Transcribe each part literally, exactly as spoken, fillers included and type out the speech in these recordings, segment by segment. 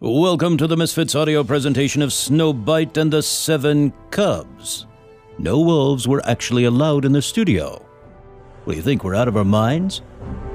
Welcome to the Misfits audio presentation of Snowbite and the Seven Cubs. No wolves were actually allowed in the studio. What do you think, we're out of our minds?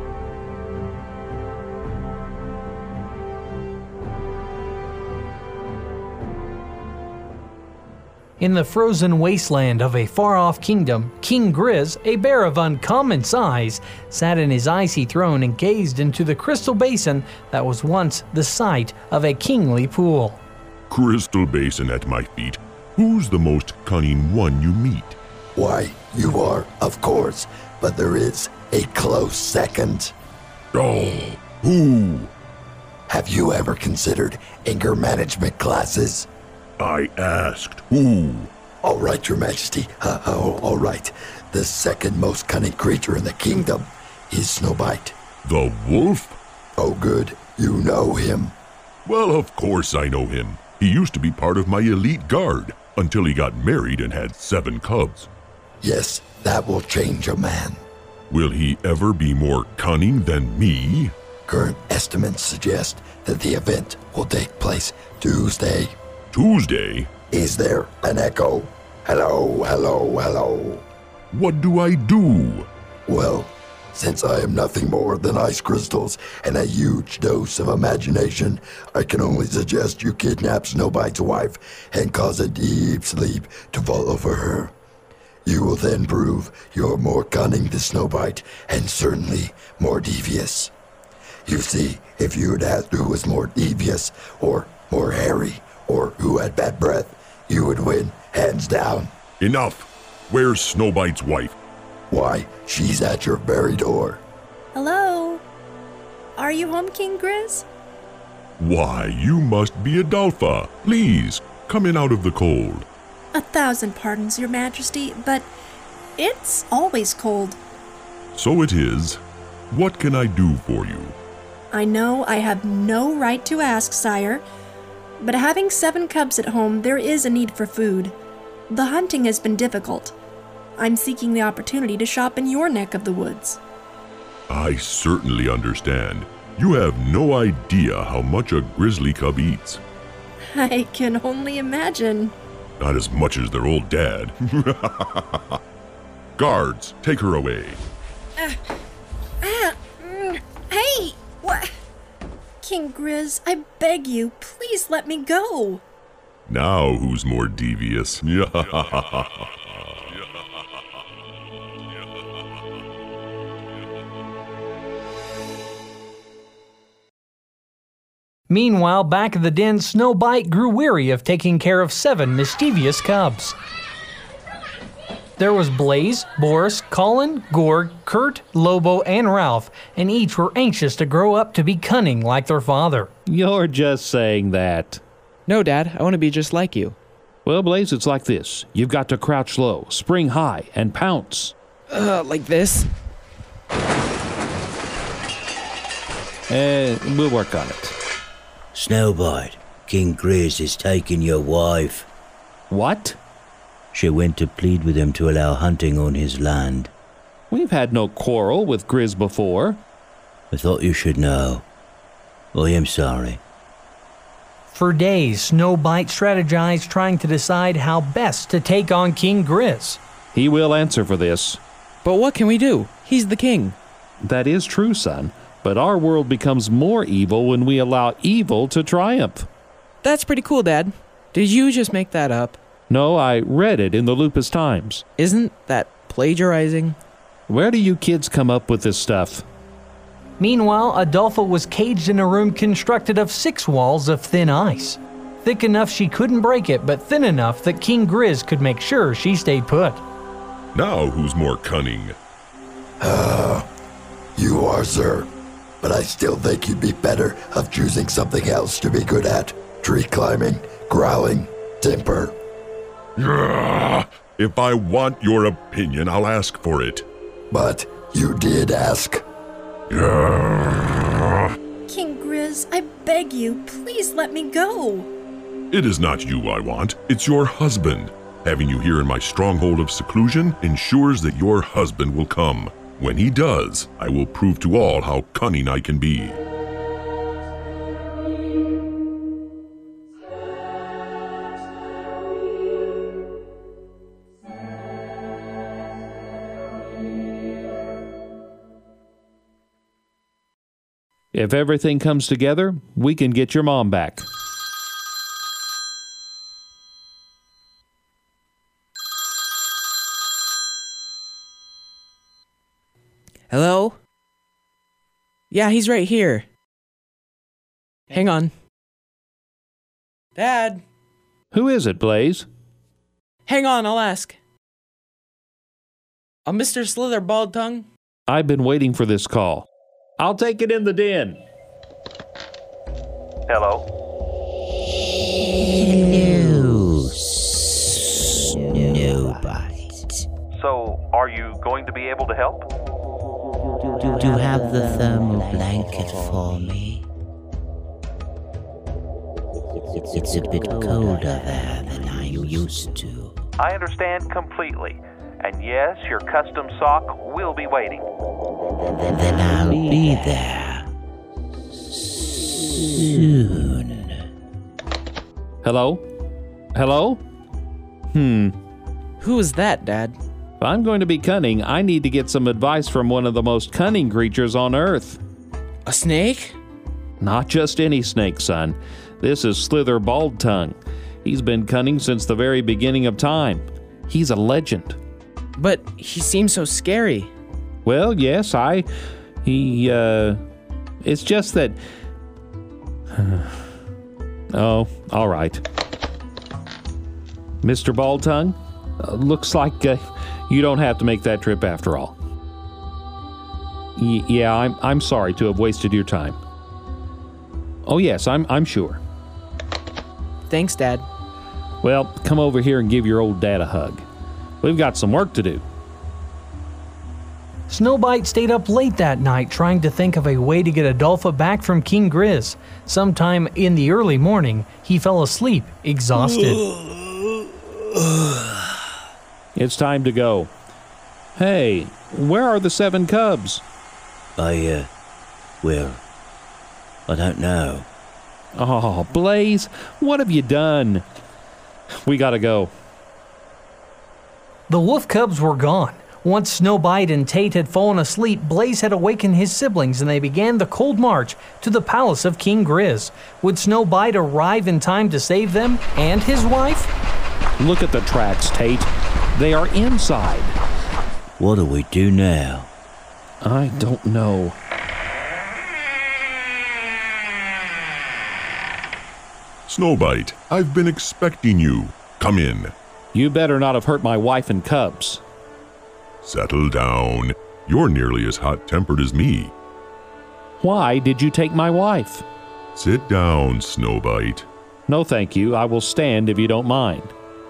In the frozen wasteland of a far-off kingdom, King Grizz, a bear of uncommon size, sat in his icy throne and gazed into the crystal basin that was once the site of a kingly pool. Crystal basin at my feet. Who's the most cunning one you meet? Why, you are, of course, but there is a close second. Oh, who? Have you ever considered anger management classes? I asked who? All right, Your Majesty. Uh, oh, all right. The second most cunning creature in the kingdom is Snowbite. The wolf? Oh, good. You know him. Well, of course I know him. He used to be part of my elite guard until he got married and had seven cubs. Yes, that will change a man. Will he ever be more cunning than me? Current estimates suggest that the event will take place Tuesday. Tuesday? Is there an echo? Hello, hello, hello. What do I do? Well, since I am nothing more than ice crystals and a huge dose of imagination, I can only suggest you kidnap Snowbite's wife and cause a deep sleep to fall over her. You will then prove you're more cunning than Snowbite and certainly more devious. You see, if you'd asked who was more devious or more hairy, or who had bad breath, you would win, hands down. Enough! Where's Snowbite's wife? Why, she's at your very door. Hello? Are you home, King Grizz? Why, you must be Adolpha. Please, come in out of the cold. A thousand pardons, Your Majesty, but it's always cold. So it is. What can I do for you? I know I have no right to ask, sire, but having seven cubs at home, there is a need for food. The hunting has been difficult. I'm seeking the opportunity to shop in your neck of the woods. I certainly understand. You have no idea how much a grizzly cub eats. I can only imagine. Not as much as their old dad. Guards, take her away. Uh, uh, mm, hey! What? King Grizz, I beg you, please let me go. Now who's more devious? Meanwhile, back at the den, Snowbite grew weary of taking care of seven mischievous cubs. There was Blaze, Boris, Colin, Gorg, Kurt, Lobo, and Ralph, and each were anxious to grow up to be cunning like their father. You're just saying that. No, Dad, I want to be just like you. Well, Blaze, it's like this. You've got to crouch low, spring high, and pounce. Uh, like this? Uh, we'll work on it. Snowbite, King Grizz is taking your wife. What? She went to plead with him to allow hunting on his land. We've had no quarrel with Grizz before. I thought you should know. I am sorry. For days, Snowbite strategized trying to decide how best to take on King Grizz. He will answer for this. But what can we do? He's the king. That is true, son. But our world becomes more evil when we allow evil to triumph. That's pretty cool, Dad. Did you just make that up? No, I read it in the Lupus Times. Isn't that plagiarizing? Where do you kids come up with this stuff? Meanwhile, Adolpha was caged in a room constructed of six walls of thin ice. Thick enough she couldn't break it, but thin enough that King Grizz could make sure she stayed put. Now who's more cunning? Uh, you are, sir. But I still think you'd be better of choosing something else to be good at. Tree climbing, growling, temper. If I want your opinion, I'll ask for it. But you did ask. King Grizz, I beg you, please let me go. It is not you I want, it's your husband. Having you here in my stronghold of seclusion ensures that your husband will come. When he does, I will prove to all how cunning I can be. If everything comes together, we can get your mom back. Hello? Yeah, he's right here. Hang on. Dad? Who is it, Blaze? Hang on, I'll ask. Uh, Mister Slither Baldtongue? I've been waiting for this call. I'll take it in the den. Hello? Hello, Snowbite. So, are you going to be able to help? Do you have the thermal blanket for me? It's a bit colder there than I'm used to. I understand completely. And yes, your custom sock will be waiting. Then I'll be there soon. Hello? Hello? Hmm. Who is that, Dad? If I'm going to be cunning, I need to get some advice from one of the most cunning creatures on Earth. A snake? Not just any snake, son. This is Slither Baldtongue. He's been cunning since the very beginning of time. He's a legend. But he seems so scary. Well, yes, I... He, uh... It's just that... Oh, all right. Mister Baldtongue, uh, looks like uh, you don't have to make that trip after all. Y- yeah, I'm I'm sorry to have wasted your time. Oh yes, I'm I'm sure. Thanks, Dad. Well, come over here and give your old dad a hug. We've got some work to do. Snowbite stayed up late that night trying to think of a way to get Adolpha back from King Grizz. Sometime in the early morning, he fell asleep, exhausted. It's time to go. Hey, where are the seven cubs? I, uh, well, I don't know. Oh, Blaze, what have you done? We gotta go. The wolf cubs were gone. Once Snowbite and Tate had fallen asleep, Blaze had awakened his siblings and they began the cold march to the palace of King Grizz. Would Snowbite arrive in time to save them and his wife? Look at the tracks, Tate. They are inside. What do we do now? I don't know. Snowbite, I've been expecting you. Come in. You better not have hurt my wife and cubs. Settle down. You're nearly as hot-tempered as me. Why did you take my wife? Sit down, Snowbite. No, thank you. I will stand if you don't mind.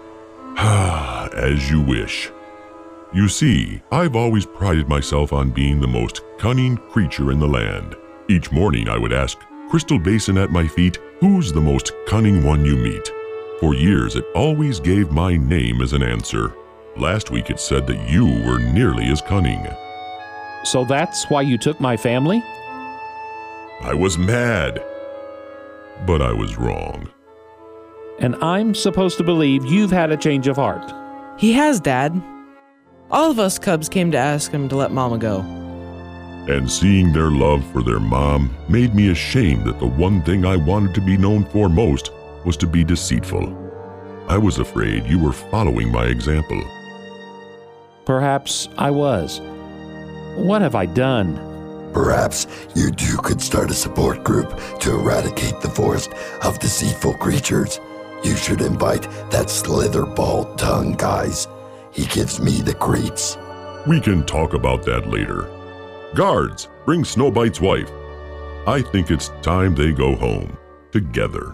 As you wish. You see, I've always prided myself on being the most cunning creature in the land. Each morning I would ask, Crystal Basin at my feet, who's the most cunning one you meet? For years it always gave my name as an answer. Last week it said that you were nearly as cunning. So that's why you took my family? I was mad. But I was wrong. And I'm supposed to believe you've had a change of heart. He has, Dad. All of us cubs came to ask him to let Mama go. And seeing their love for their mom made me ashamed that the one thing I wanted to be known for most was to be deceitful. I was afraid you were following my example. Perhaps I was. What have I done? Perhaps you two could start a support group to eradicate the forest of deceitful creatures. You should invite that Slither Baldtongue, guys. He gives me the creeps. We can talk about that later. Guards, bring Snowbite's wife. I think it's time they go home, together.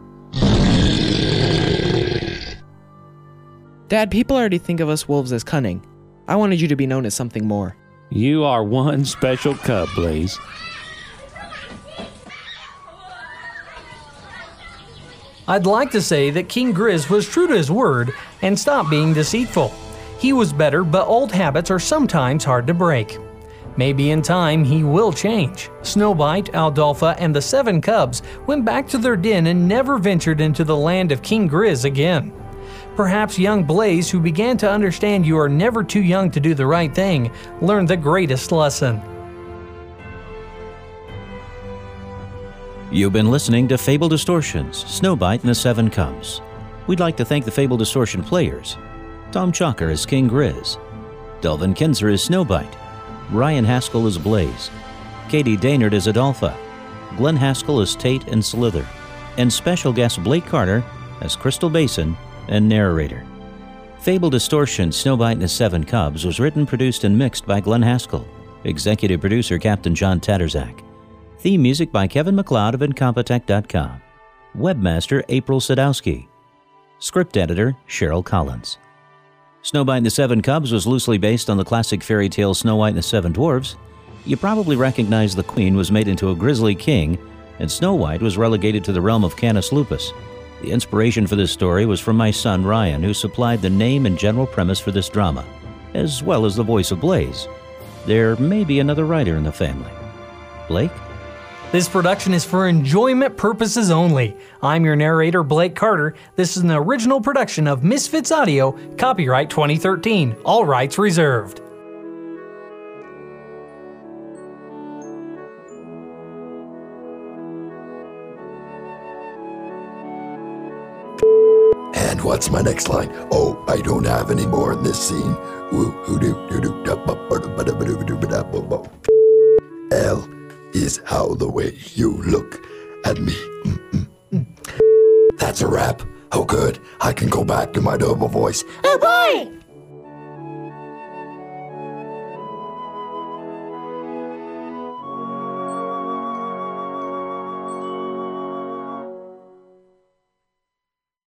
Dad, people already think of us wolves as cunning. I wanted you to be known as something more. You are one special cub, Blaze. I'd like to say that King Grizz was true to his word and stopped being deceitful. He was better, but old habits are sometimes hard to break. Maybe in time he will change. Snowbite, Adolpha, and the seven cubs went back to their den and never ventured into the land of King Grizz again. Perhaps young Blaze, who began to understand you are never too young to do the right thing, learned the greatest lesson. You've been listening to Fable Distortions, Snowbite and the Seven Cubs. We'd like to thank the Fable Distortion players. Tom Chalker as King Grizz, Delvin Kinzer as Snowbite, Ryan Haskell as Blaze, Katie Daynard as Adolpha, Glenn Haskell as Tate and Slither, and special guest Blake Carter as Crystal Basin and narrator. Fable Distortion, Snowbite and the Seven Cubs was written, produced, and mixed by Glenn Haskell. Executive producer Captain John Tatterzak. Theme music by Kevin MacLeod of Incompetech dot com. Webmaster April Sadowski. Script editor Cheryl Collins. Snowbite and the Seven Cubs was loosely based on the classic fairy tale Snow White and the Seven Dwarfs. You probably recognize the Queen was made into a grisly king, and Snow White was relegated to the realm of Canis Lupus. The inspiration for this story was from my son Ryan, who supplied the name and general premise for this drama, as well as the voice of Blaze. There may be another writer in the family. Blake? This production is for enjoyment purposes only. I'm your narrator, Blake Carter. This is an original production of Misfits Audio, copyright twenty thirteen, all rights reserved. And what's my next line? Oh, I don't have any more in this scene. L is how the way you look at me. Mm-mm-mm. That's a wrap. Oh good, I can go back to my double voice. Oh boy!